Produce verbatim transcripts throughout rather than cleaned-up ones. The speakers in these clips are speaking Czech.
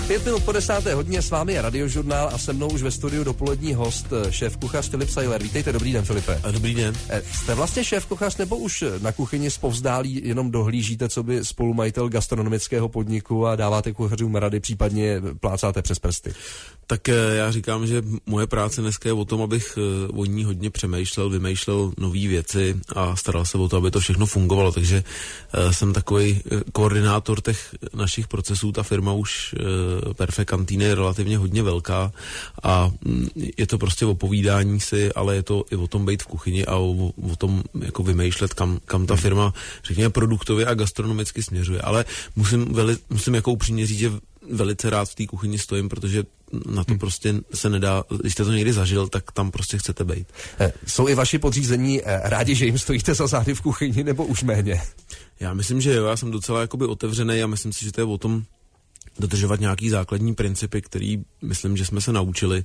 Pět minut po desáté hodině s vámi je Radiožurnál a se mnou už ve studiu dopolední host, šéf-kuchař Filip Sajler. Vítejte, dobrý den, Filipe. Dobrý den. Jste vlastně šéf-kuchař nebo už na kuchyni zpovzdálí jenom dohlížíte, co by spolumajitel gastronomického podniku a dáváte kuchařům rady, případně plácáte přes prsty? Tak já říkám, že moje práce dneska je o tom, abych o ní hodně přemýšlel, vymýšlel nové věci a staral se o to, aby to všechno fungovalo, takže jsem takový koordinátor těch našich procesů. Ta firma už Perfect Canteen je relativně hodně velká a je to prostě o povídání si, ale je to i o tom být v kuchyni a o, o tom jako vymýšlet, kam, kam ta firma, řekněme, produktově a gastronomicky směřuje. Ale musím, veli, musím jako upřímně říct, že velice rád v té kuchyni stojím, protože na to prostě se nedá, když jste to někdy zažil, tak tam prostě chcete být. Jsou i vaši podřízení rádi, že jim stojíte za zády v kuchyni, nebo už méně? Já myslím, že jo, já jsem docela jakoby otevřený a myslím si, že to je o tom dodržovat nějaký základní principy, který myslím, že jsme se naučili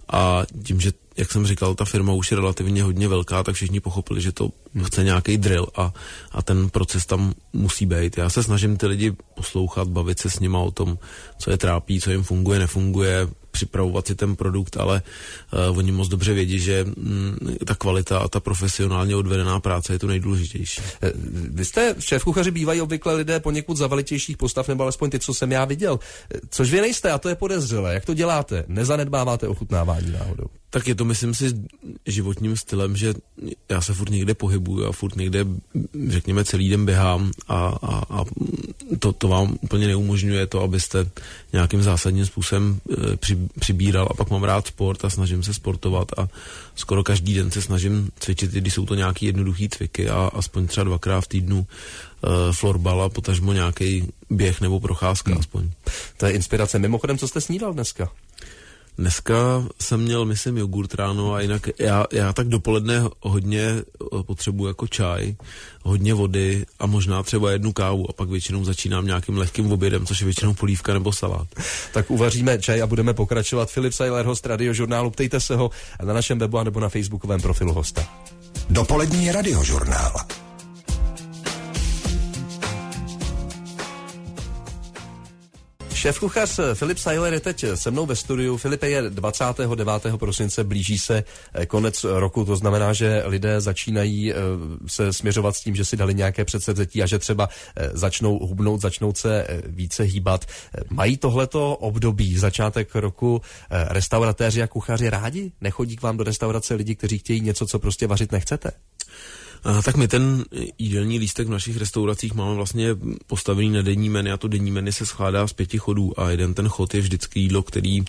a tím, že, jak jsem říkal, ta firma už je relativně hodně velká, tak všichni pochopili, že to chce nějaký drill a, a ten proces tam musí být. Já se snažím ty lidi poslouchat, bavit se s nima o tom, co je trápí, co jim funguje, nefunguje, připravovat si ten produkt, ale uh, oni moc dobře vědí, že mm, ta kvalita a ta profesionálně odvedená práce je to nejdůležitější. Vy jste šéfkuchaři, bývají obvykle lidé poněkud zavalitějších postav, nebo alespoň ty, co jsem já viděl. Což vy nejste, a to je podezřelé. Jak to děláte? Nezanedbáváte ochutnávání náhodou? Tak je to, myslím si, životním stylem, že já se furt někde pohybuju a furt někde, řekněme, celý den běhám a, a, a to, to vám úplně neumožňuje to, abyste nějakým zásadním způsobem e, při, přibíral a pak mám rád sport a snažím se sportovat a skoro každý den se snažím cvičit, když jsou to nějaký jednoduchý cviky a aspoň třeba dvakrát v týdnu e, florbal a potažmo nějaký běh nebo procházka hmm. aspoň. To je inspirace. Mimochodem, co jste snídal dneska? Dneska jsem měl, myslím, jogurt ráno a jinak já, já tak dopoledne hodně potřebuji jako čaj, hodně vody a možná třeba jednu kávu a pak většinou začínám nějakým lehkým obědem, což je většinou polívka nebo salát. Tak uvaříme čaj a budeme pokračovat. Filip Sajler, host Radiožurnálu, ptejte se ho na našem webu a nebo na facebookovém profilu hosta. Dopolední Radiožurnál. Šéfkuchař Filip Sajler je teď se mnou ve studiu. Filipe, je dvacátého devátého prosince, blíží se konec roku, to znamená, že lidé začínají se směřovat s tím, že si dali nějaké předsevzetí a že třeba začnou hubnout, začnou se více hýbat. Mají tohleto období, začátek roku, restauratéři a kuchaři rádi? Nechodí k vám do restaurace lidi, kteří chtějí něco, co prostě vařit nechcete? A tak my ten jídelní lístek v našich restauracích máme vlastně postavený na denní menu a to denní menu se skládá z pěti chodů a jeden ten chod je vždycky jídlo, který uh,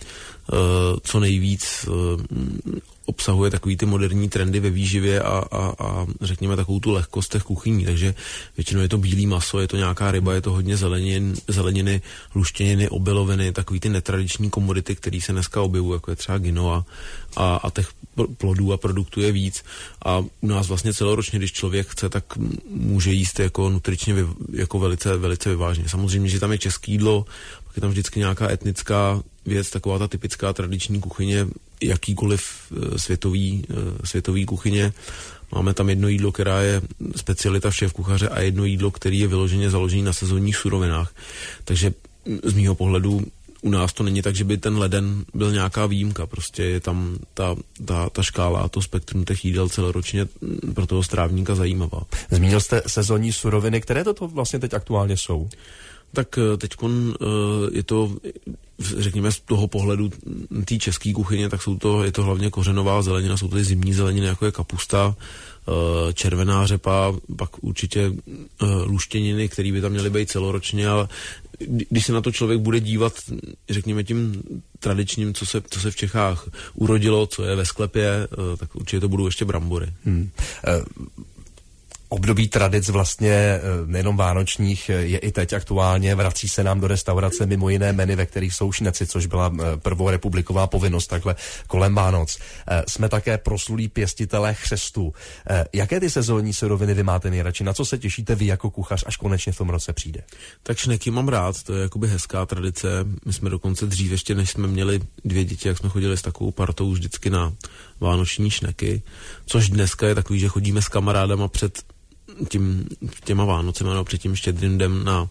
co nejvíc uh, obsahuje takový ty moderní trendy ve výživě a, a, a řekněme takovou tu lehkost těch kuchyní, takže většinou je to bílý maso, je to nějaká ryba, je to hodně zelenin, zeleniny, luštěniny, obiloviny, takový ty netradiční komodity, které se dneska objevují, jako je třeba quinoa a, a těch plodů a produktů je víc a u nás vlastně celoročně, když člověk chce, tak může jíst jako nutričně jako velice, velice vyváženě. Samozřejmě, že tam je české jídlo, pak je tam vždycky nějaká etnická věc, taková ta typická tradiční kuchyně, jakýkoliv světový, světový kuchyně. Máme tam jedno jídlo, která je specialita v šéfkuchaře a jedno jídlo, který je vyloženě založený na sezónních surovinách. Takže z mýho pohledu u nás to není tak, že by ten leden byl nějaká výjimka, prostě je tam ta, ta, ta škála a to spektrum těch jídel celoročně pro toho strávníka zajímavá. Zmínil jste sezónní suroviny, které to vlastně teď aktuálně jsou? Tak teď je to, řekněme, z toho pohledu té české kuchyně, tak jsou to, je to hlavně kořenová zelenina, jsou to zimní zeleniny, jako je kapusta, červená řepa, pak určitě luštěniny, které by tam měly být celoročně, ale když se na to člověk bude dívat, řekněme, tím tradičním, co se, co se v Čechách urodilo, co je ve sklepě, tak určitě to budou ještě brambory. Hmm. Uh... Období tradic vlastně nejenom vánočních je i teď aktuálně, vrací se nám do restaurace mimo jiné menu, ve kterých jsou šneci, což byla prvorepubliková povinnost takhle kolem Vánoc. Jsme také proslulí pěstitelé chřestů. Jaké ty sezónní suroviny vy máte nejradši? Na co se těšíte vy jako kuchař, až konečně v tom roce přijde? Tak šneky mám rád, to je jakoby hezká tradice. My jsme dokonce dřív, ještě než jsme měli dvě děti, jak jsme chodili s takovou partou vždycky na vánoční šneky, což dneska je takový, že chodíme s kamarádama před tím, těma Vánocema nebo před tím Štědrým dnem na,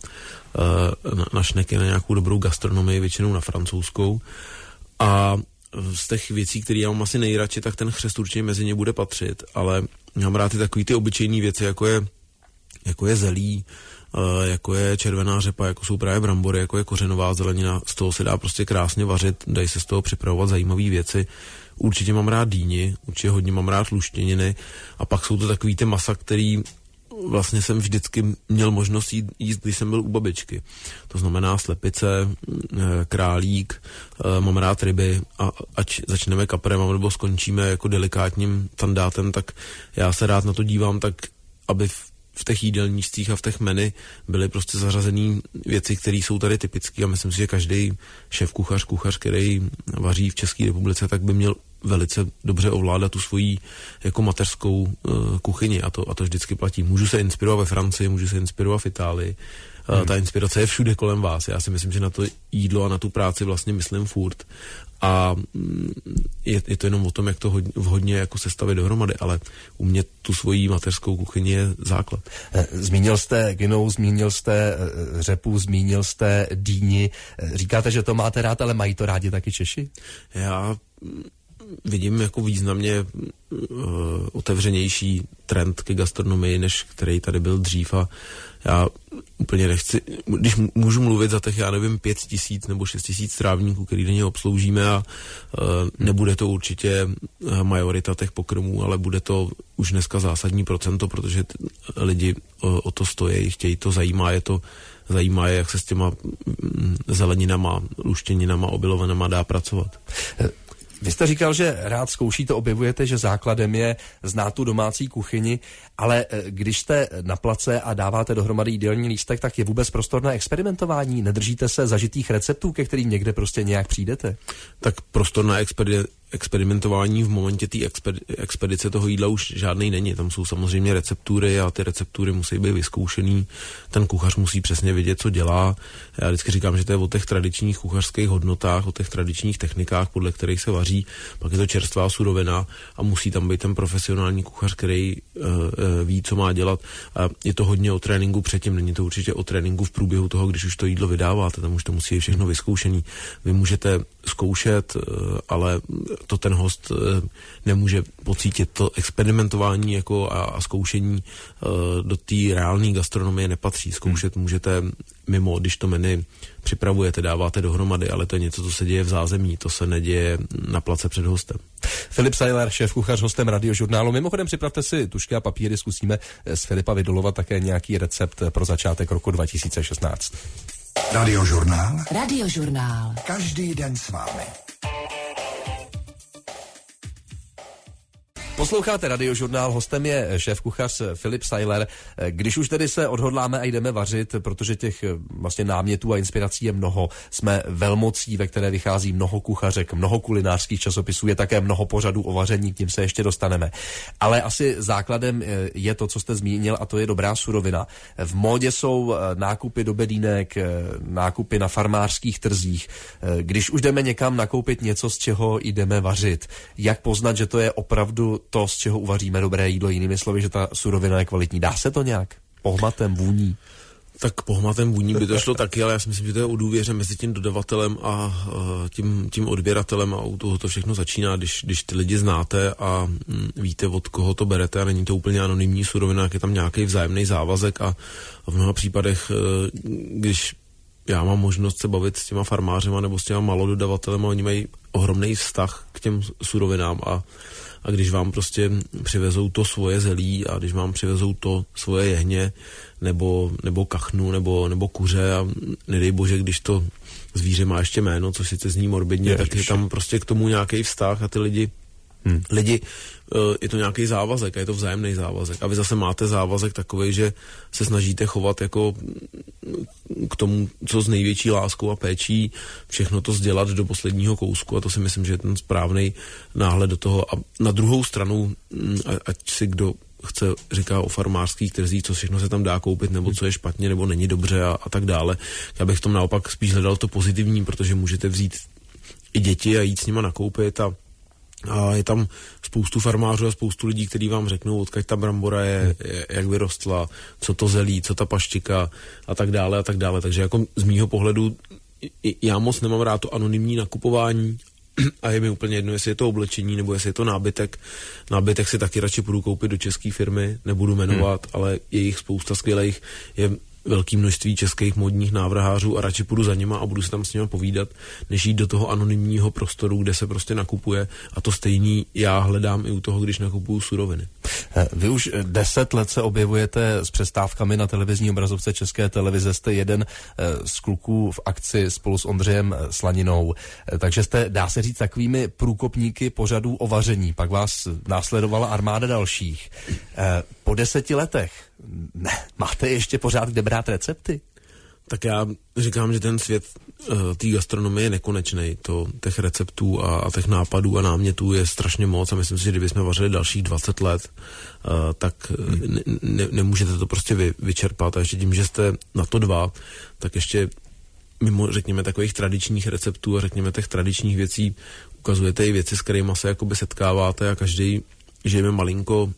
na, na šneky, na nějakou dobrou gastronomii, většinou na francouzskou. A z těch věcí, které já mám asi nejradši, tak ten chřest určitě mezi ně bude patřit, ale mám rád i takový ty obyčejné věci, jako je, jako je zelí, jako je červená řepa, jako jsou právě brambory, jako je kořenová zelenina, z toho se dá prostě krásně vařit, dají se z toho připravovat zajímavé věci. Určitě mám rád dýni, určitě hodně mám rád luštěniny a pak jsou to takový ty masa, který vlastně jsem vždycky měl možnost jít, jíst, když jsem byl u babičky. To znamená slepice, králík, mám rád ryby a ať začneme kaprem nebo skončíme jako delikátním tandátem, tak já se rád na to dívám tak, aby v v těch jídelníčcích a v těch menu byly prostě zařazený věci, které jsou tady typické a myslím si, že každý šéf kuchař, kuchař, který vaří v České republice, tak by měl velice dobře ovládat tu svoji jako mateřskou uh, kuchyni a to, a to vždycky platí. Můžu se inspirovat ve Francii, můžu se inspirovat v Itálii. Uh, hmm. Ta inspirace je všude kolem vás. Já si myslím, že na to jídlo a na tu práci vlastně myslím furt. A je, je to jenom o tom, jak to hodně, vhodně jako sestavit dohromady, ale u mě tu svoji mateřskou kuchyni je základ. Zmínil jste gynou, zmínil jste řepu, zmínil jste dýni. Říkáte, že to máte rád, ale mají to rádi taky Češi? Já vidím jako významně uh, otevřenější trend ke gastronomii, než který tady byl dřív a já úplně nechci, když můžu mluvit za těch, já nevím, pět tisíc nebo šest tisíc strávníků, který denně obsloužíme a uh, nebude to určitě majorita těch pokrmů, ale bude to už dneska zásadní procento, protože t- lidi uh, o to stojí, chtějí to, zajímá je to, zajímá je, jak se s těma mm, zeleninama, luštěninama, obilovinama dá pracovat. Vy jste říkal, že rád zkoušíte, objevujete, že základem je znát tu domácí kuchyni, ale když jste na place a dáváte dohromady jídelní lístek, tak je vůbec prostor na experimentování? Nedržíte se zažitých receptů, ke kterým někde prostě nějak přijdete? Tak prostor na experi- experimentování v momentě té expedi- expedice toho jídla už žádnej není. Tam jsou samozřejmě receptury a ty receptury musí být vyzkoušený. Ten kuchař musí přesně vědět, co dělá. Já vždycky říkám, že to je o těch tradičních kuchařských hodnotách, o těch tradičních technikách, podle kterých se vaří. Pak je to čerstvá surovina a musí tam být ten profesionální kuchař, který uh, uh, ví, co má dělat. A je to hodně o tréninku předtím, není to určitě o tréninku v průběhu toho, když už to jídlo vydáváte, tam už to musí být všechno vyzkoušený. Vy můžete zkoušet, uh, ale to ten host uh, nemůže pocítit. To experimentování jako a, a zkoušení uh, do té reálné gastronomie nepatří. Zkoušet hmm. můžete mimo, když to menu připravujete, dáváte dohromady, ale to je něco, co se děje v zázemí, to se neděje na place před hostem. Filip Sajler, šéf kuchař, hostem Radiožurnálu. Mimochodem připravte si tušky a papíry, zkusíme z Filipa vydolovat také nějaký recept pro začátek roku dva tisíce šestnáct. Radiožurnál. Radiožurnál. Každý den s vámi. Posloucháte Radiožurnál, hostem je šéf-kuchař Filip Sajler. Když už tedy se odhodláme a jdeme vařit, protože těch vlastně námětů a inspirací je mnoho, jsme velmocí, ve které vychází mnoho kuchařek, mnoho kulinářských časopisů, je také mnoho pořadů o vaření, k tím se ještě dostaneme. Ale asi základem je to, co jste zmínil, a to je dobrá surovina. V módě jsou nákupy do bedínek, nákupy na farmářských trzích. Když už jdeme někam nakoupit něco, z čeho jdeme vařit, jak poznat, že to je opravdu to, z čeho uvaříme dobré jídlo, jinými slovy, že ta surovina je kvalitní. Dá se to nějak? Pohmatem, vůní? Tak pohmatem vůní by to šlo taky, ale já si myslím, že to je o důvěře mezi tím dodavatelem a uh, tím, tím odběratelem a u toho to všechno začíná, když, když ty lidi znáte a mm, víte, od koho to berete a není to úplně anonymní surovina, jak je tam nějaký vzájemný závazek a, a v mnoha případech, uh, když já mám možnost se bavit s těma farmářema nebo s těma malododavatelema, oni mají ohromný vztah k těm surovinám a A když vám prostě přivezou to svoje zelí a když vám přivezou to svoje jehně nebo, nebo kachnu nebo, nebo kuře a nedej bože, když to zvíře má ještě jméno, což sice zní morbidně, je, tak je tam prostě k tomu nějaký vztah a ty lidi, hmm. lidi je to nějaký závazek a je to vzájemný závazek. A vy zase máte závazek takovej, že se snažíte chovat jako k tomu, co s největší láskou a péčí, všechno to sdělat do posledního kousku a to si myslím, že je ten správný náhled do toho. A na druhou stranu, ať si kdo chce, říká o farmářských trzích, co všechno se tam dá koupit, nebo co je špatně, nebo není dobře a, a tak dále. Já bych v tom naopak spíš hledal to pozitivní, protože můžete vzít i děti a jít s nima nakoupit a A je tam spoustu farmářů a spoustu lidí, kteří vám řeknou, odkud ta brambora je, je, jak vyrostla, co to zelí, co ta paštika a tak dále a tak dále. Takže jako z mýho pohledu já moc nemám rád to anonymní nakupování a je mi úplně jedno, jestli je to oblečení nebo jestli je to nábytek. Nábytek si taky radši půjdu koupit do české firmy, nebudu jmenovat, hmm. ale je jich spousta skvělých. Je velké množství českých modních návrhářů a radši půjdu za nima a budu si tam s nimi povídat, než jít do toho anonymního prostoru, kde se prostě nakupuje, a to stejný já hledám i u toho, když nakupuju suroviny. Vy už deset let se objevujete s přestávkami na televizní obrazovce České televize, jste jeden z kluků v akci spolu s Ondřejem Slaninou, takže jste, dá se říct, takovými průkopníky pořadů o vaření, pak vás následovala armáda dalších. Po deseti letech ne, máte ještě pořád kde brát recepty? Tak já říkám, že ten svět uh, té gastronomie je nekonečný. To těch receptů a, a těch nápadů a námětů je strašně moc a myslím si, že kdybychom vařili dalších dvacet let, uh, tak ne, ne, nemůžete to prostě vy, vyčerpat. A ještě tím, že jste na to dva, tak ještě mimo, řekněme, takových tradičních receptů a řekněme těch tradičních věcí ukazujete i věci, s kterými se jakoby setkáváte a každý žijeme malinko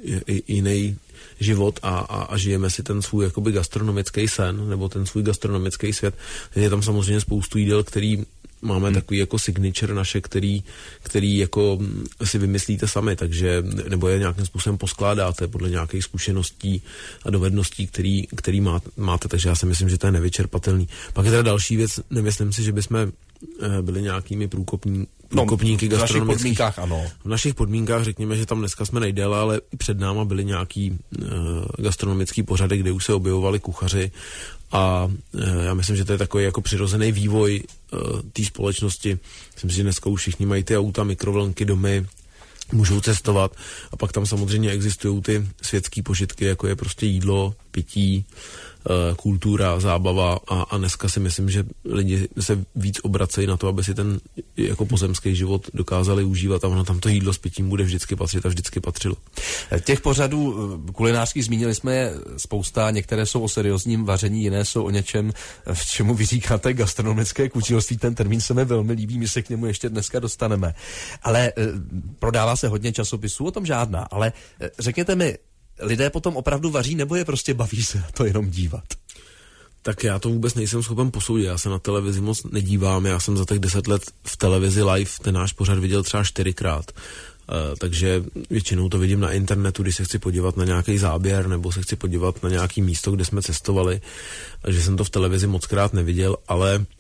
jiný život a, a, a žijeme si ten svůj jakoby gastronomický sen nebo ten svůj gastronomický svět. Je tam samozřejmě spoustu jídel, který máme hmm. takový jako signature naše, který, který jako si vymyslíte sami, takže nebo je nějakým způsobem poskládáte podle nějakých zkušeností a dovedností, který, který máte, takže já si myslím, že to je nevyčerpatelný. Pak je teda další věc, nemyslím si, že bychom byli nějakými průkopní, průkopníky no, gastronomických. V našich podmínkách ano. V našich podmínkách řekněme, že tam dneska jsme nejdéle, ale i před náma byly nějaký uh, gastronomický pořady, kde už se objevovali kuchaři a uh, já myslím, že to je takový jako přirozený vývoj uh, té společnosti. Myslím si, že dneska už všichni mají ty auta, mikrovlnky, domy, můžou cestovat a pak tam samozřejmě existují ty světské požitky, jako je prostě jídlo, pití, kultura, zábava a, a dneska si myslím, že lidi se víc obracejí na to, aby si ten jako pozemský život dokázali užívat a ono tam to jídlo s pitím bude vždycky patřit a vždycky patřilo. Těch pořadů kulinářských zmínili jsme je spousta, některé jsou o seriózním vaření, jiné jsou o něčem, v čemu vy říkáte gastronomické kutilství, ten termín se mi velmi líbí, my se k němu ještě dneska dostaneme. Ale prodává se hodně časopisů, o tom žádná, ale řekněte mi, lidé potom opravdu vaří, nebo je prostě baví se na to jenom dívat? Tak já to vůbec nejsem schopen posoudit. Já se na televizi moc nedívám. Já jsem za těch deset let v televizi live ten náš pořad viděl třeba čtyřikrát. Uh, takže většinou to vidím na internetu, když se chci podívat na nějaký záběr nebo se chci podívat na nějaký místo, kde jsme cestovali. Že jsem to v televizi mockrát neviděl, ale uh,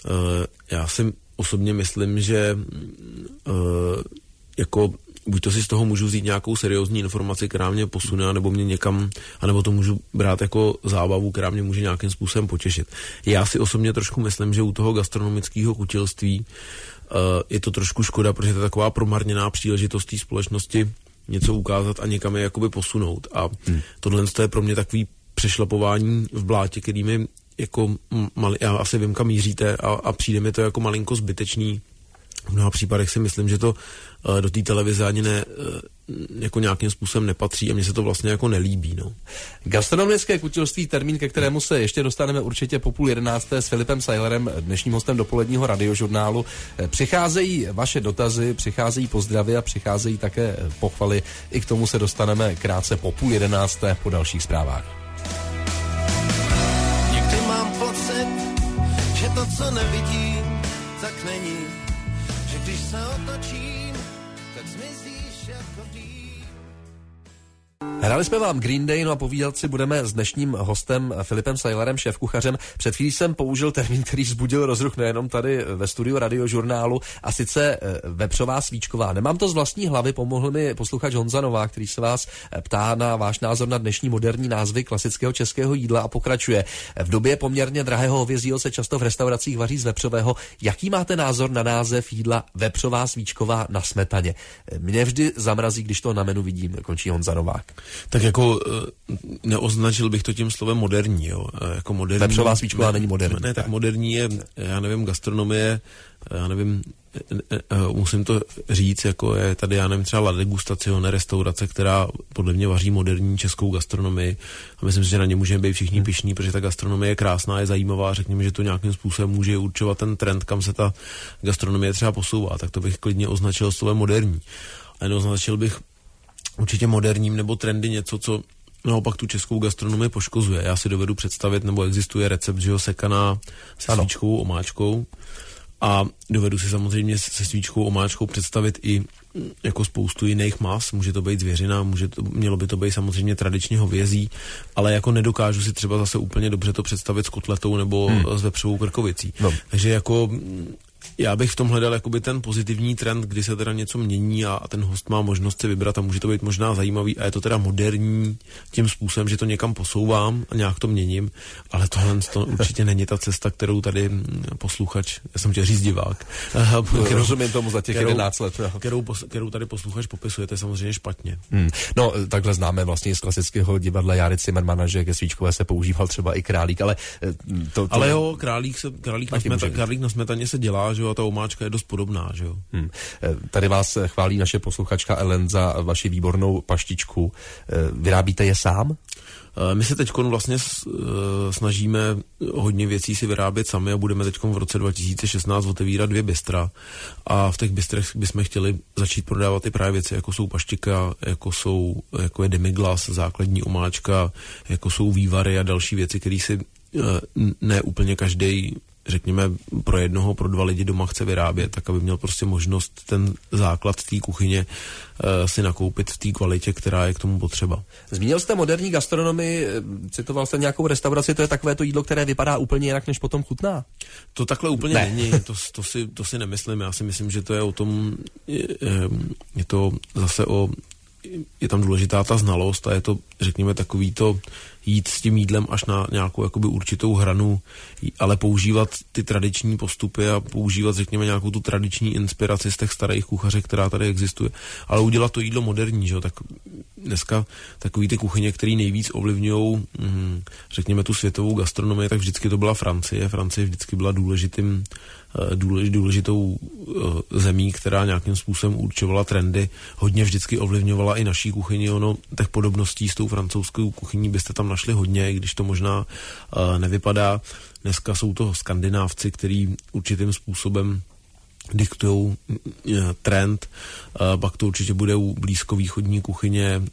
já si osobně myslím, že uh, jako buď to si z toho můžu vzít nějakou seriózní informaci, která mě posune, nebo mě někam, anebo to můžu brát jako zábavu, která mě může nějakým způsobem potěšit. Já si osobně trošku myslím, že u toho gastronomického kutilství uh, je to trošku škoda, protože to je taková promarněná příležitost té společnosti něco ukázat a někam je jakoby posunout. A hmm. tohle je pro mě takový přešlapování v blátě, který mi jako mali, já asi vím, kam míříte a, a přijde mi to jako malinko zbytečný. V mnoha případech si myslím, že to uh, do té televize ani ne, uh, jako nějakým způsobem nepatří a mně se to vlastně jako nelíbí. No. Gastronomické kutilství, termín, ke kterému se ještě dostaneme určitě po půl jedenácté s Filipem Sajlerem, dnešním hostem dopoledního radiožurnálu. Přicházejí vaše dotazy, přicházejí pozdravy a přicházejí také pochvaly. I k tomu se dostaneme krátce po půl jedenácté po dalších zprávách. Někdy mám pocit, že to, co nevidím, tak není. Že když se otočím, tak zmizíš jako dým. Hráli jsme vám Green Day, no a povídat si budeme s dnešním hostem Filipem Sajlerem, šéfkuchařem. Před chvílí jsem použil termín, který vzbudil rozruch nejenom tady ve studiu radiožurnálu, a sice vepřová svíčková. Nemám to z vlastní hlavy, pomohl mi posluchač Honza Novák, který se vás ptá na váš názor na dnešní moderní názvy klasického českého jídla a pokračuje. V době poměrně drahého hovězího se často v restauracích vaří z vepřového. Jaký máte názor na název jídla vepřová svíčková na smetaně? Mě vždy zamrazí, když to na menu vidím, končí Honza Novák. Tak jako neoznačil bych to tím slovem moderní, jo. Jako moderní. Vepřová svíčková není moderní. Ne, tak moderní je, já nevím, gastronomie, já nevím, musím to říct, jako je tady, já nevím, třeba La Degustazione, restaurace, která podle mě vaří moderní českou gastronomii a myslím si, že na ně můžeme být všichni pyšní, protože ta gastronomie je krásná, je zajímavá, řekněme, že to nějakým způsobem může určovat ten trend, kam se ta gastronomie třeba posouvá, tak to bych klidně označil slovem moderní. A neoznačil bych určitě moderním nebo trendy něco, co naopak tu českou gastronomii poškozuje. Já si dovedu představit, nebo existuje recept, že jo, sekaná se svíčkovou omáčkou a dovedu si samozřejmě se svíčkovou omáčkou představit i jako spoustu jiných mas, může to být zvěřina, může to, mělo by to být samozřejmě tradičně hovězí, ale jako nedokážu si třeba zase úplně dobře to představit s kotletou nebo hmm. s vepřovou krkovicí. No. Takže jako já bych v tom hledal jakoby ten pozitivní trend, kdy se teda něco mění a, a ten host má možnost si vybrat a může to být možná zajímavý a je to teda moderní tím způsobem, že to někam posouvám a nějak to měním, ale tohle to určitě není ta cesta, kterou tady posluchač, já jsem chtěl říct divák, kterou, rozumím tomu za těch jedenáct let. Kterou, kterou tady posluchač popisuje, to je samozřejmě špatně. Hmm. No, takhle známe vlastně z klasického divadla Járy Cimrmana, že ke svíčkové se používal třeba i králík, ale to, to ale jo, králík, se, králík, na, smeta, králík na smetaně se dělá, že jo, a ta omáčka je dost podobná, že jo. Hmm. Tady vás chválí naše posluchačka Ellen za vaši výbornou paštičku. Vyrábíte je sám? My se teď vlastně snažíme hodně věcí si vyrábět sami a budeme teď v roce dva tisíce šestnáct otevírat dvě bystra a v těch bystrech bychom chtěli začít prodávat i právě věci, jako jsou paštika, jako, jsou, jako je demiglas, základní omáčka, jako jsou vývary a další věci, které si ne úplně každý, řekněme, pro jednoho, pro dva lidi doma chce vyrábět, tak aby měl prostě možnost ten základ té kuchyně uh, si nakoupit v té kvalitě, která je k tomu potřeba. Zmínil jste moderní gastronomii, citoval jste nějakou restauraci, to je takové to jídlo, které vypadá úplně jinak, než potom chutná? To takhle úplně ne. není, to, to, si, to si nemyslím, já si myslím, že to je o tom, je, je to zase o, je tam důležitá ta znalost a je to, řekněme, takový to jít s tím jídlem až na nějakou jakoby určitou hranu, ale používat ty tradiční postupy a používat, řekněme, nějakou tu tradiční inspiraci z těch starých kuchařek, která tady existuje. Ale udělat to jídlo moderní, že jo, tak dneska takový ty kuchyně, které nejvíc ovlivňují, hm, řekněme, tu světovou gastronomii, tak vždycky to byla Francie. Francie vždycky byla důležitým důležitou zemí, která nějakým způsobem určovala trendy, hodně vždycky ovlivňovala i naší kuchyni, ono těch podobností s tou francouzskou kuchyní byste tam našli hodně, když to možná nevypadá. Dneska jsou to Skandinávci, který určitým způsobem diktujou trend, pak to určitě bude u blízkovýchodní kuchyně,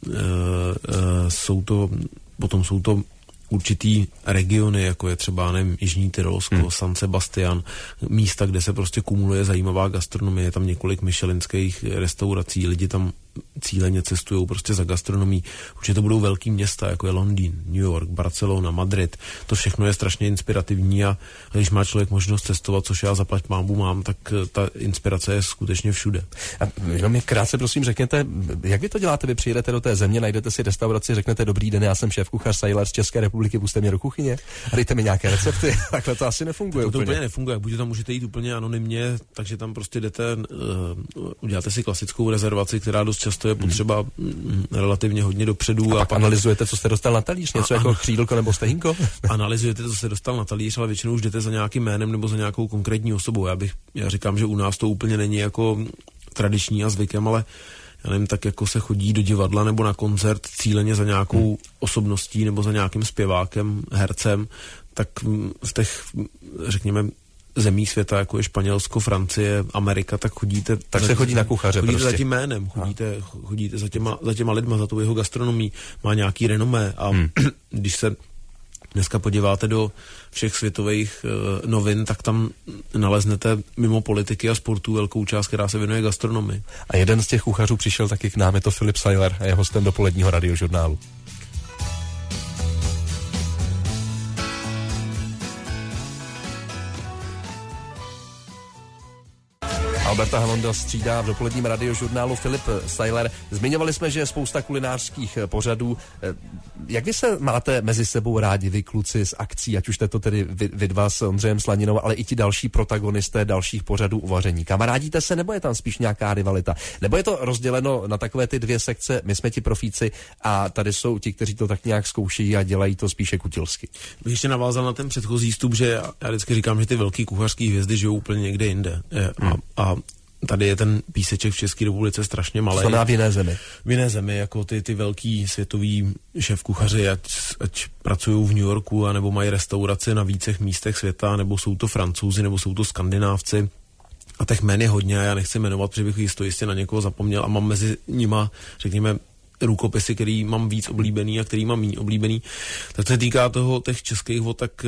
jsou to, potom jsou to určitý regiony, jako je třeba, nevím, Jižní Tyrolsko, hmm. San Sebastian, místa, kde se prostě kumuluje zajímavá gastronomie, je tam několik michelinských restaurací, lidi tam cíleně cestují prostě za gastronomí. Určitě to budou velký města, jako je Londýn, New York, Barcelona, Madrid. To všechno je strašně inspirativní a když má člověk možnost cestovat, což já zaplať mámbu mám, tak ta inspirace je skutečně všude. A jenom mi krátce prosím řekněte, jak vy to děláte? Vy přijedete do té země, najdete si restauraci, řeknete dobrý den, já jsem šéfkuchař Sajler z České republiky, pusťte mě do kuchyně a dejte mi nějaké recepty. Takhle to asi nefunguje. To, to úplně. úplně nefunguje. Buď tam můžete jít úplně anonymně, takže tam prostě jdete, uh, uděláte si klasickou rezervaci, která dost často je potřeba mm, relativně hodně dopředu. A, a pak pak analyzujete, co jste dostal na talíř, něco a, jako křídlko nebo stehínko? Analyzujete, co jste dostal na talíř, ale většinou už jdete za nějakým jménem nebo za nějakou konkrétní osobou. Já bych, já říkám, že u nás to úplně není jako tradiční a zvykem, ale já nevím, tak jako se chodí do divadla nebo na koncert cíleně za nějakou hmm. osobností nebo za nějakým zpěvákem, hercem, tak z těch, řekněme, zemí světa, jako je Španělsko, Francie, Amerika, tak chodíte... Tak se chodí na kuchaře chodíte prostě. za tím jménem, chodíte, chodíte za, těma, za těma lidma, za tou jeho gastronomí, má nějaký renomé a hmm. když se dneska podíváte do všech světových uh, novin, tak tam naleznete mimo politiky a sportu velkou část, která se věnuje gastronomii. A jeden z těch kuchařů přišel taky k nám, je to Filip Sajler a je hostem dopoledního radiožurnálu. Alberta Halonda střídá v dopoledním radiožurnálu Filip Sajler. Zmiňovali jsme, že je spousta kulinářských pořadů. Jak vy se máte mezi sebou rádi, vy kluci z akcí, ať už jste to tedy vy, vy dva s Ondřejem Slaninou, ale i ti další protagonisté dalších pořadů uvaření. Kamarádíte se, nebo je tam spíš nějaká rivalita? Nebo je to rozděleno na takové ty dvě sekce, my jsme ti profíci a tady jsou ti, kteří to tak nějak zkouší a dělají to spíše kutilsky? Bych ještě navázal na ten předchozí vstup, že já vždycky říkám, že ty velký kuchařský hvězdy žijou úplně někde jinde. A, a tady je ten píseček v České republice strašně malý. To v jiné zemi. V jiné zemi, jako ty, ty velký světový šéfkuchaři, ať, ať pracují v New Yorku, anebo mají restaurace na vícech místech světa, nebo jsou to Francouzi, nebo jsou to Skandinávci. A těch jmen je hodně a já nechci jmenovat, protože bych jisto jistě na někoho zapomněl a mám mezi nima, řekněme, rukopisy, který mám víc oblíbený a který mám méně oblíbený. Tak se týká toho těch českých vod, tak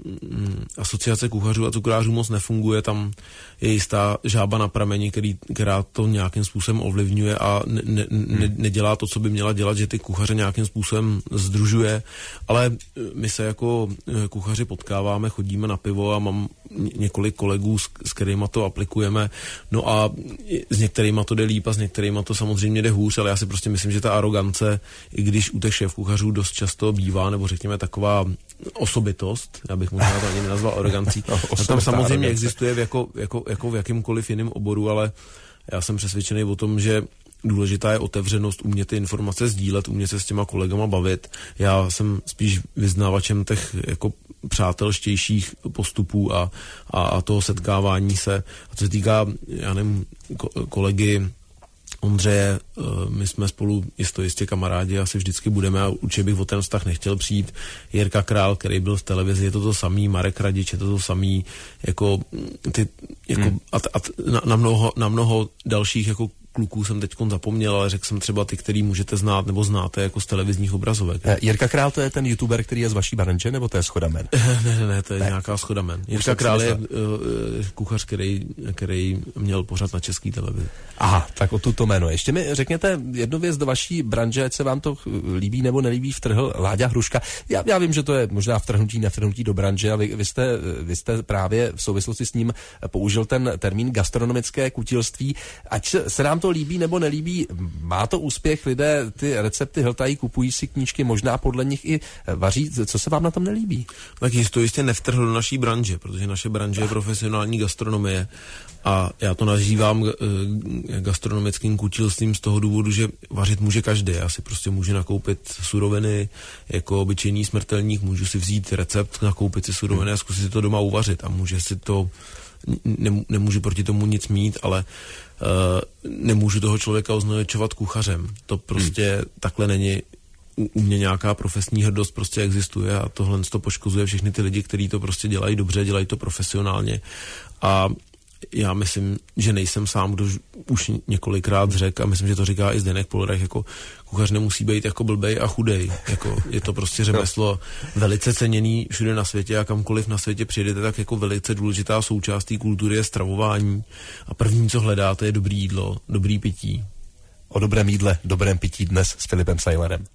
mm, asociace kuchařů a cukrářů moc nefunguje. Tam je jistá žába na prameni, který, která to nějakým způsobem ovlivňuje a ne, ne, ne, nedělá to, co by měla dělat, že ty kuchaře nějakým způsobem združuje. Ale my se jako kuchaři potkáváme, chodíme na pivo a mám několik kolegů, s, s kterýma to aplikujeme. No a s některýma to jde líp a s některýma to samozřejmě jde hůř, ale já si prostě myslím, že ta arogance, i když u těch šéfkuchařů dost často bývá, nebo řekněme taková osobitost, já bych možná to ani nenazval arogancí, no, tam samozřejmě arogance existuje v jako, jako, jako v jakýmkoliv jiném oboru, ale já jsem přesvědčený o tom, že důležitá je otevřenost, umět ty informace sdílet, umět se s těma kolegama bavit. Já jsem spíš vyznávačem těch jako přátelštějších postupů a, a, a toho setkávání se. A co se týká, já nevím, kolegy Ondřeje, my jsme spolu jisto jistě kamarádi, asi vždycky budeme a určitě bych o ten vztah nechtěl přijít. Jirka Král, který byl v televizi, je to to samý, Marek Radič, je to to samý, jako ty, jako hmm. a, a na, na, mnoho, na mnoho dalších jako kluků jsem teď zapomněl, ale řekl jsem třeba ty, který můžete znát nebo znáte jako z televizních obrazovek. Jirka Král, to je ten youtuber, který je z vaší branže, nebo to je Schoda Men? ne, ne, ne, to je ne. nějaká Schoda Men. Jirka Král je uh, kuchař, který, který měl pořad na České televizi. Aha, tak o tuto jméno. Ještě mi řekněte jednu věc do vaší branže, ať se vám to líbí nebo nelíbí, vtrhl Láďa Hruška. Já, já vím, že to je možná vtrhnutí, nevtrhnutí do branže, ale vy, vy, jste, vy jste právě v souvislosti s ním použil ten termín gastronomické kutilství. Ať se, se nám to líbí nebo nelíbí, má to úspěch, lidé ty recepty hltají, kupují si knížky, možná podle nich i vaří. Co se vám na tom nelíbí? Tak jisto jistě nevtrhl do naší branže, protože naše branže je profesionální gastronomie a já to nazývám gastronomickým kutilstvím z toho důvodu, že vařit může každý. Já si prostě můžu nakoupit suroviny jako obyčejný smrtelník, můžu si vzít recept, nakoupit si suroviny a zkusit si to doma uvařit a může si to, ne, nemůžu proti tomu nic mít, ale uh, nemůžu toho člověka označovat kuchařem. To prostě hmm. takhle není. U, u mě nějaká profesní hrdost prostě existuje a tohle to poškozuje všechny ty lidi, kteří to prostě dělají dobře, dělají to profesionálně a já myslím, že nejsem sám, kdo už několikrát řekl a myslím, že to říká i Zdeněk Polreich, jako kuchař nemusí být jako blbej a chudej. Jako je to prostě řemeslo velice ceněný všude na světě a kamkoliv na světě přijdete, tak jako velice důležitá součást té kultury je stravování a první, co hledáte, je dobrý jídlo, dobrý pití. O dobrém jídle, dobrém pití dnes s Filipem Sajlerem.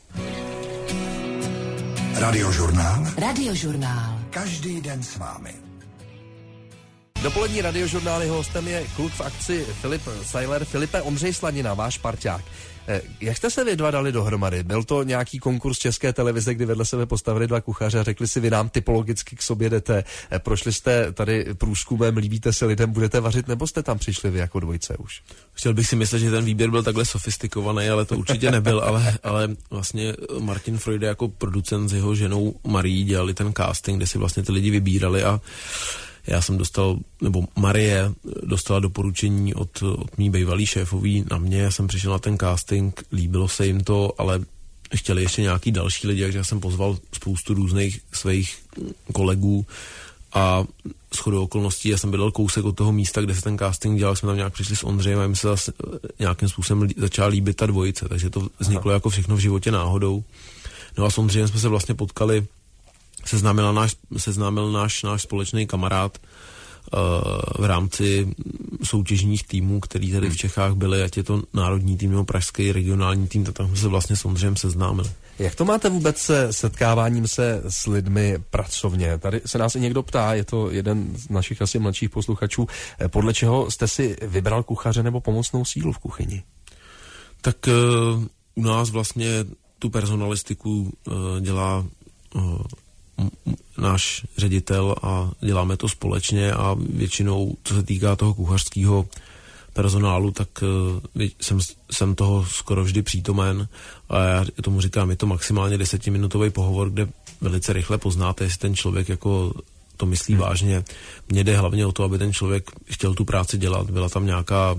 Radiožurnál. Radiožurnál. Každý den s vámi. Dopolední radiožurnály hostem je kluk v akci Filip Sajler. Filipe, Ondřej Slanina, váš parťák. Jak jste se vy dva dali dohromady? Byl to nějaký konkurs České televize, kdy vedle sebe postavili dva kuchaře a řekli si, vy nám typologicky k sobě jdete. Prošli jste tady průzkumem, líbíte se lidem, budete vařit, nebo jste tam přišli vy jako dvojce už? Chtěl bych si myslet, že ten výběr byl takhle sofistikovaný, ale to určitě nebyl, ale, ale vlastně Martin Freude jako producent s jeho ženou Marií dělali ten casting, kde si vlastně ty lidi vybírali a já jsem dostal, nebo Marie dostala doporučení od, od mý bývalý šéfový na mě, já jsem přišel na ten casting, líbilo se jim to, ale chtěli ještě nějaký další lidi, takže já jsem pozval spoustu různých svých kolegů a shodou okolností, já jsem bydlel kousek od toho místa, kde se ten casting dělal, jsme tam nějak přišli s Ondřejem a jim se zase nějakým způsobem začala líbit ta dvojice, takže to vzniklo Aha. jako všechno v životě náhodou. No a s Ondřejem jsme se vlastně potkali, seznámil náš, seznámil náš, náš společný kamarád v rámci soutěžních týmů, který tady v Čechách byly, ať je to národní tým nebo pražský regionální tým, tak tam jsme se vlastně samozřejmě seznámili. Jak to máte vůbec se setkáváním se s lidmi pracovně? Tady se nás i někdo ptá, je to jeden z našich asi mladších posluchačů, podle čeho jste si vybral kuchaře nebo pomocnou sílu v kuchyni? Tak uh, u nás vlastně tu personalistiku uh, dělá uh, náš ředitel a děláme to společně a většinou, co se týká toho kuchařského personálu, tak uh, jsem, jsem toho skoro vždy přítomen a já tomu říkám, je to maximálně desetiminutový pohovor, kde velice rychle poznáte, jestli ten člověk jako to myslí hmm. vážně. Mně jde hlavně o to, aby ten člověk chtěl tu práci dělat, byla tam nějaká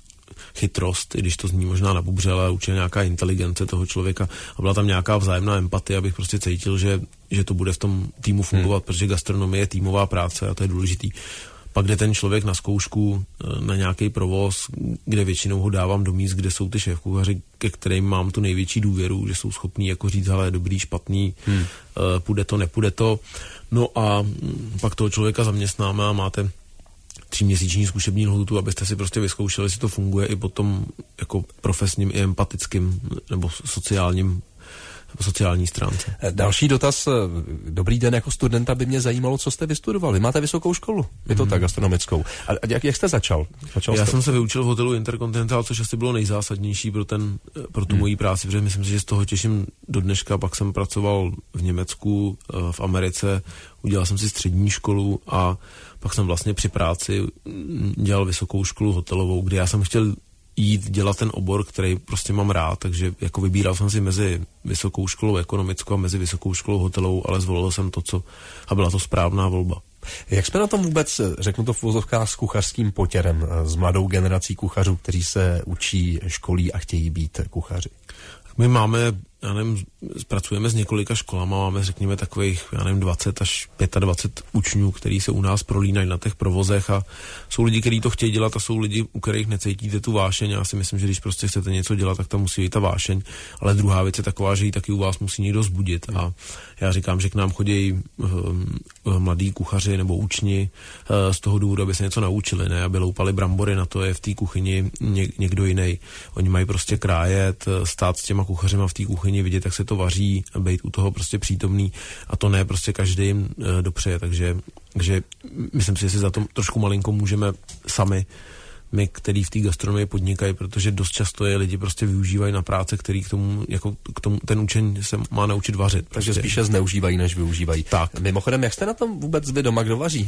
chytrost, i když to zní možná nabubřele, ale určitě nějaká inteligence toho člověka a byla tam nějaká vzájemná empatie, abych prostě cítil, že, že to bude v tom týmu fungovat, hmm. protože gastronomie je týmová práce a to je důležitý. Pak jde ten člověk na zkoušku, na nějaký provoz, kde většinou ho dávám do míst, kde jsou ty šéfkuchaři, ke kterým mám tu největší důvěru, že jsou schopní jako říct, hele, dobrý, špatný, hmm. půjde to, nepůjde to. No a pak toho člověka zaměstnáme a máte tříměsíční zkušební lhůtu, abyste si prostě vyzkoušeli, jestli to funguje i potom jako profesním i empatickým nebo sociálním sociální stránce. Další dotaz. Dobrý den, jako studenta by mě zajímalo, co jste vystudovali. Máte vysokou školu, je to mm. tak, gastronomickou. A jak, jak jste začal? začal Já jste... jsem se vyučil v hotelu Intercontinental, což asi bylo nejzásadnější pro, ten, pro tu mm. moji práci, protože myslím si, že z toho těším do dneška. Pak jsem pracoval v Německu, v Americe, udělal jsem si střední školu a pak jsem vlastně při práci dělal vysokou školu hotelovou, kde já jsem chtěl jít dělat ten obor, který prostě mám rád, takže jako vybíral jsem si mezi vysokou školou ekonomickou a mezi vysokou školou hotelovou, ale zvolil jsem to, co a byla to správná volba. Jak jsme na tom vůbec, řeknu to v uvozovkách, s kuchařským potěrem, s mladou generací kuchařů, kteří se učí, školí a chtějí být kuchaři? My máme, já nevím, pracujeme s několika školama, máme řekněme takových, já nevím, dvacet až dvacet pět učňů, který se u nás prolínají na těch provozech a jsou lidi, kteří to chtějí dělat a jsou lidi, u kterých necítíte tu vášeň. Já si myslím, že když prostě chcete něco dělat, tak tam musí být ta vášeň, ale druhá věc je taková, že ji taky u vás musí někdo zbudit a já říkám, že k nám chodí um, mladí kuchaři nebo učni uh, z toho důvodu, aby se něco naučili, ne, aby loupali brambory, na to je v té kuchyni ně, někdo jiný. Oni mají prostě krájet, stát s těma kuchařima v té kuchyni, vidět, jak se to vaří, být u toho prostě přítomný a to ne prostě každý jim uh, dopřeje, takže, takže myslím si, že si za to trošku malinko můžeme sami, my, který v té gastronomii podnikají, protože dost často je lidi prostě využívají na práce, který k tomu, jako k tomu, ten učeň se má naučit vařit. Takže prostě. spíše zneužívají, než využívají. Tak. Mimochodem, jak jste na tom vůbec vy doma, kdo vaří?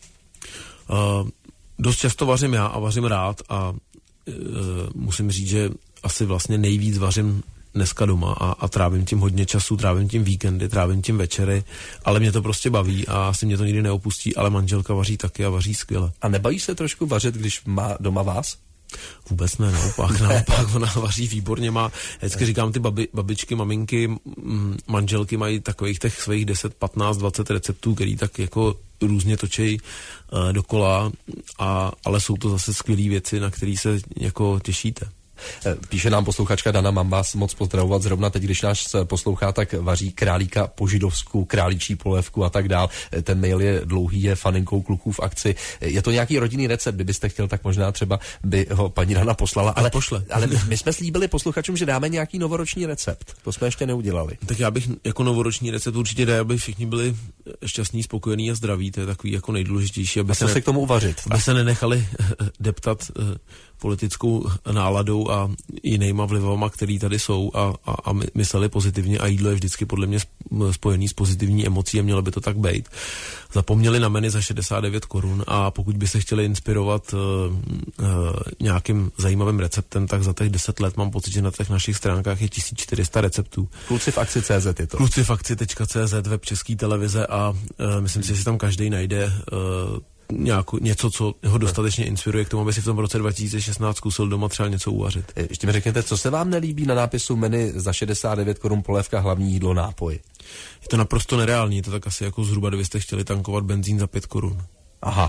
Uh, dost často vařím já a vařím rád a uh, musím říct, že asi vlastně nejvíc vařím dneska doma a, a trávím tím hodně času, trávím tím víkendy, trávím tím večery, ale mě to prostě baví a asi mě to nikdy neopustí, ale manželka vaří taky a vaří skvěle. A nebaví se trošku vařit, když má doma vás? Vůbec ne, naopak, naopak, ona vaří výborně, má, vždycky říkám, ty babi, babičky, maminky, m, manželky mají takových těch svých deset, patnáct, dvacet receptů, který tak jako různě točí uh, dokola, a, ale jsou to zase skvělé věci, na které se jako těšíte. Píše nám posluchačka Dana, mám vás moc pozdravovat zrovna teď, když nás poslouchá, tak vaří králíka po židovsku, králičí polévku a tak dál. Ten mail je dlouhý, je faninkou kluků v akci. Je to nějaký rodinný recept, kdybyste chtěl, tak možná třeba by ho paní Dana poslala. Ale, pošle. ale my, my jsme slíbili posluchačům, že dáme nějaký novoroční recept. To jsme ještě neudělali. Tak já bych jako novoroční recept určitě dal, aby všichni byli šťastní, spokojení a zdraví. To je takový jako nejdůležitější, aby a se, ne, se k tomu uvařit. Aby se nenechali deptat politickou náladou a jinýma vlivama, který tady jsou a, a, a mysleli pozitivně a jídlo je vždycky podle mě spojený s pozitivní emocí a mělo by to tak být. Zapomněli na menu za šedesát devět korun a pokud by se chtěli inspirovat uh, uh, nějakým zajímavým receptem, tak za těch deset let mám pocit, že na těch našich stránkách je tisíc čtyři sta receptů. Kluci v akci tečka cé zet je to. Kluci v akci tečka cé zet, web České televize a uh, myslím si, že si tam každý najde uh, nějakou, něco, co ho dostatečně inspiruje k tomu, aby si v tom roce dva tisíce šestnáct zkusil doma třeba něco uvařit. Ještě mi řekněte, co se vám nelíbí na nápisu menu za šedesát devět korun polévka, hlavní jídlo, nápoj? Je to naprosto nereálný, je to tak asi jako zhruba, kdybyste chtěli tankovat benzín za pět korun. Aha,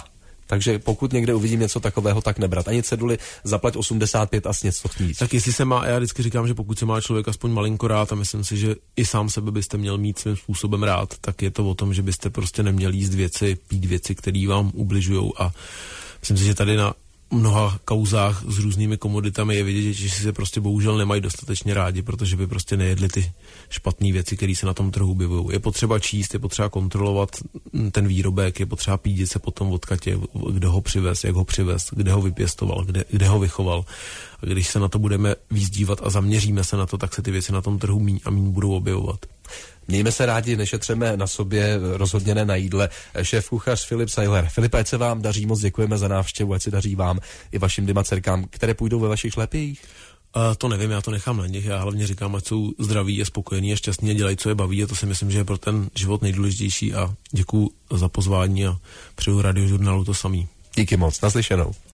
Takže pokud někde uvidím něco takového, tak nebrat. Ani ceduly zaplať osmdesát pět a sněc to chtít. Tak jestli se má, já vždycky říkám, že pokud se má člověk aspoň malinko rád, a myslím si, že i sám sebe byste měl mít svým způsobem rád, tak je to o tom, že byste prostě neměli jíst věci, pít věci, které vám ubližujou, a myslím si, že tady na mnoha kauzách s různými komoditami je vidět, že si se prostě bohužel nemají dostatečně rádi, protože by prostě nejedli ty špatné věci, které se na tom trhu objevují. Je potřeba číst, je potřeba kontrolovat ten výrobek, je potřeba pídit se potom v odkatě, kdo ho přivez, jak ho přivez, kde ho vypěstoval, kde, kde ho vychoval. A když se na to budeme víc dívat a zaměříme se na to, tak se ty věci na tom trhu míň a míň budou objevovat. Mějme se rádi, nešetřeme na sobě, rozhodně ne na jídle. Šéf kuchař Filip Sajler. Filipe, ať se vám daří, moc děkujeme za návštěvu, ať se daří vám i vašim dvěma dcerkám, které půjdou ve vašich šlepích. Uh, to nevím, já to nechám na nich, já hlavně říkám, ať jsou zdraví a spokojení a šťastní a dělají, co je baví, a to si myslím, že je pro ten život nejdůležitější, a děkuju za pozvání a přeju Radiožurnálu to samý. Díky moc, naslyšenou.